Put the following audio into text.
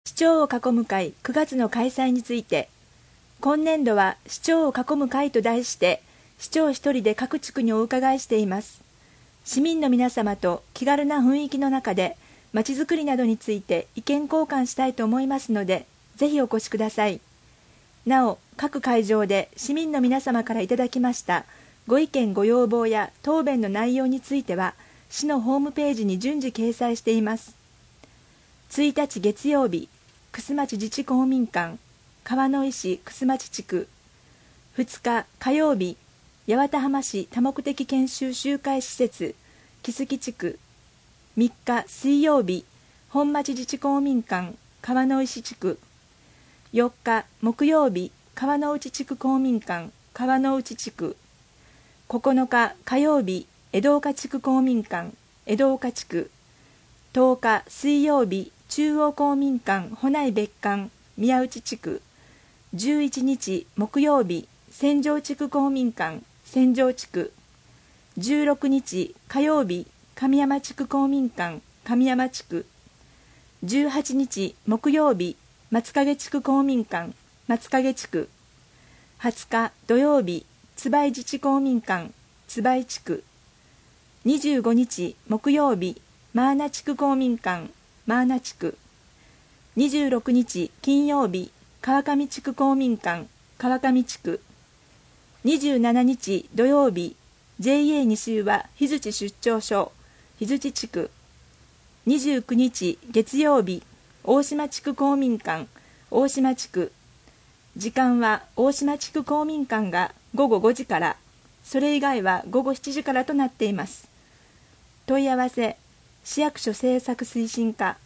市長を囲む会9月の開催について、今年度は市長を囲む会と題して市長一人で各地区にお伺いしています。市民の皆様と気軽な雰囲気の中でまちづくりなどについて意見交換したいと思いますので、ぜひお越しください。なお、各会場で市民の皆様からいただきましたご意見ご要望や答弁の内容については市のホームページに順次掲載しています。1日月曜日、楠町自治公民館川野井市楠町地区。2日火曜日、八幡浜市多目的研修集会施設木月地区。3日水曜日、本町自治公民館川野井市地区。4日木曜日、川之内地区公民館川之内地区。9日火曜日、江戸岡地区公民館江戸岡地区。10日水曜日、中央公民館保内別館宮内地区。11日木曜日、千条地区公民館千条地区。16日火曜日、神山地区公民館神山地区。18日木曜日、松影地区公民館松影地区。20日土曜日、椿井自治公民館椿井地区。25日木曜日、真穴地区公民館真穴地区。26日金曜日、川上地区公民館川上地区。27日土曜日、 JA 西宇和日槌出張所日槌地区。29日月曜日、大島地区公民館大島地区。時間は大島地区公民館が午後5時から、それ以外は午後7時からとなっています。問い合わせ、市役所政策推進課